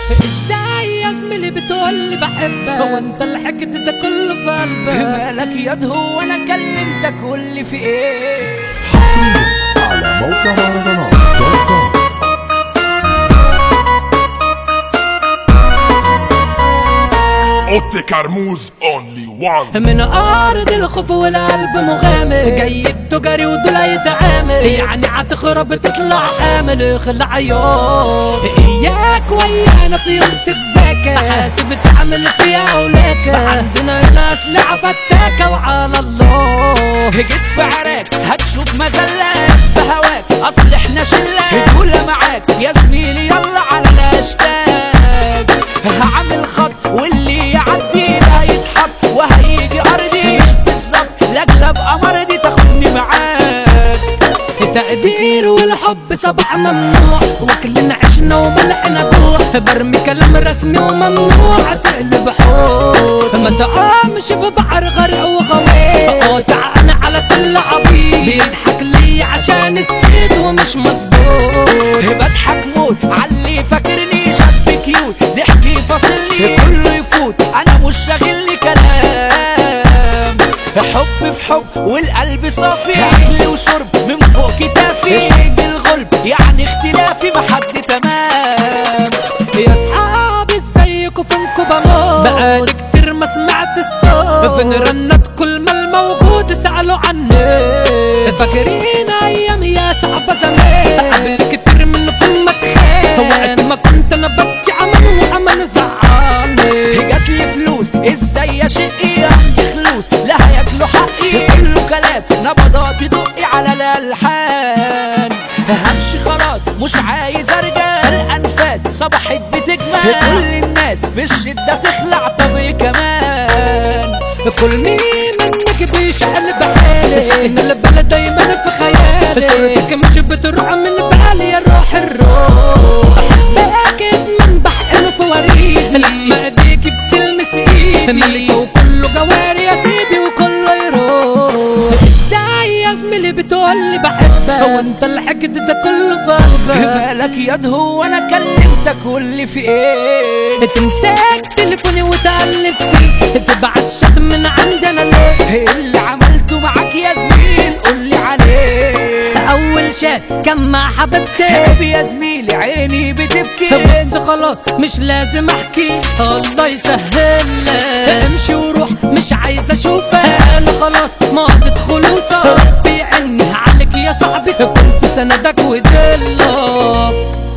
ازاي يا زميلي بتقولي بحبك وانت الحقد ده كله في قلبك؟ مالك ياض هو انا كلمتك قولي في ايه؟ حصريا على موقع مهرجانات.com. اوتي كرموز اونلي وان. من ارض الخوف والقلب مغامر، جاي التجاري ودول يتعامل، يعني هتخرب تطلع حامل خلع عيون. اياك ويانا في يوم تتذاكى، حاسب تعمل فيها ولاكة، عندنا الاسلحة فتاكة وعلى الله. جيت في عراك هتشوف مزلات بهواك، اصل احنا شلة دولة معاك يا زميلي، يلا على الاشتاق. هعمل خط واللي يعدي ده هيتحط وهيجي ارضي، مش بالظبط لاجلب قمر دي تاخدني معاك. التقدير والحب صباح ممنوع، وكلنا عشنا وملحنا جوع، برمي كلام رسمي وممنوع تقلب حوت. ما تقامش في بحر غرق وغويط، قاطع انا على كل عبيط، بيضحك لي عشان السيد ومش مظبوط. بضحك موت عاللي فاكرني شاب كيوت، ضحكي فاصلني كله يفوت، انا مش شاغلني كلام. حب في حب والقلب صافي، اكل وشرب من فوق كتافي، شفت الغلب يعني اختلافي محد تمام. يا اصحابي ازيكوا فينكوا بموت، بقالي كتير ما سمعت الصوت، فين رنت كل ما الموجود سألوا عني. فاكرين ايام يا صعبة زمان، قبل كتير منكم ما تخان، وقت ما كنت انا ببكي عمل وعمل زعلني. جاتلي فلوس ازاي يا شقي عندي خلوس، لا هياكلوا حقي كله كلام، نبضاتي دقي على الالحان. همشي خلاص مش عايز ارجع، الانفاس صبحت بتجمع، كل الناس في الشدة تخلع طبي كمان. كل مين منك بيشعل بحالي، ساكن البلد دايما في خيالي، صورتك مش بتروح من بالي يا روح الروح. باكد من بحر في وريدي، لما ايديكي بتلمس ايدي، ملك وكله جواري يا سيدي وكله يروح. ازاي يا زميلي بتقولي بحبك وانت الحقد ده كله في قلبك؟ مالك ياض هو انا كلمتك قولي في ايه؟ تمسك تليفوني وتقلب فيه، تبعت شات من عندنا ليه؟ اللي عملته معاك يا زميل قولي عليه. اول شات كان مع حبيبتي، يا زميلي عيني بتبكي، بس خلاص مش لازم احكي، الله يسهل امشي وروح مش عايز اشوفك، انا خلاص ماضت خلوصك، ربي يعيني عليك يا صاحبي، كنت سندك ودلك.